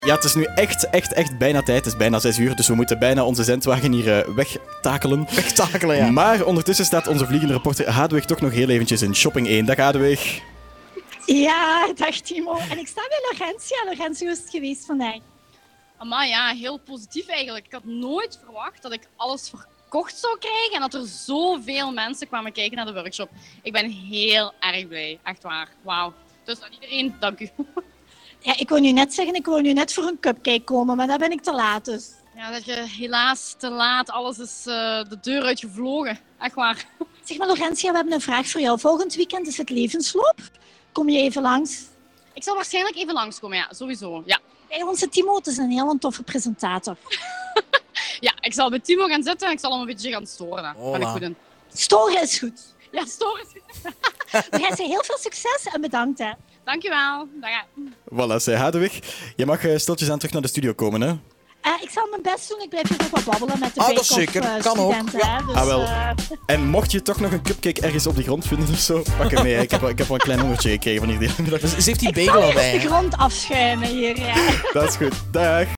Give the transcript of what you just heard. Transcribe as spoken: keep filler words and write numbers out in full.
Ja, het is nu echt, echt, echt bijna tijd. Het is bijna zes uur, dus we moeten bijna onze zendwagen hier uh, wegtakelen. Wegtakelen, ja. Maar ondertussen staat onze vliegende reporter Hadewig toch nog heel eventjes in Shopping één. Dag Hadewig. Ja, dag Timo. En ik sta bij Laurentia. Laurentia, hoe is het geweest vandaag? Maar ja, heel positief eigenlijk. Ik had nooit verwacht dat ik alles verkocht zou krijgen en dat er zoveel mensen kwamen kijken naar de workshop. Ik ben heel erg blij, echt waar. Wauw. Dus aan iedereen, dank u. Ja, ik wou nu net zeggen, ik wou nu net voor een cupcake komen, maar daar ben ik te laat dus. Ja, dat je helaas te laat, alles is uh, de deur uitgevlogen. Echt waar. Zeg maar Laurentia, we hebben een vraag voor jou. Volgend weekend is het levensloop. Kom je even langs? Ik zal waarschijnlijk even langskomen, ja, sowieso. Ja. Bij onze Timo, het is een heel toffe presentator. Ja, ik zal met Timo gaan zitten en ik zal hem een beetje gaan storen. Hola. Kan ik goed doen. Storen is goed. Ja, storen is goed. Laurentia, heel veel succes en bedankt hè. Dankjewel. Dag. Voilà, zei Hadewig. Je mag uh, stiltjes aan terug naar de studio komen, hè? Uh, ik zal mijn best doen. Ik blijf hier nog wat babbelen met de Ah, dat Bake-Off, zeker. uh, Kan ook. studenten. Ja. Hè. Dus, Ah, wel. uh, En mocht je toch nog een cupcake ergens op de grond vinden of zo, pak hem mee. Ik heb, ik heb wel een klein hongertje gekregen van hier die middag. Dus ze heeft die ik bagel zal al bij. hier op de hè? grond afschuimen hier. Ja. Dat is goed. Dag.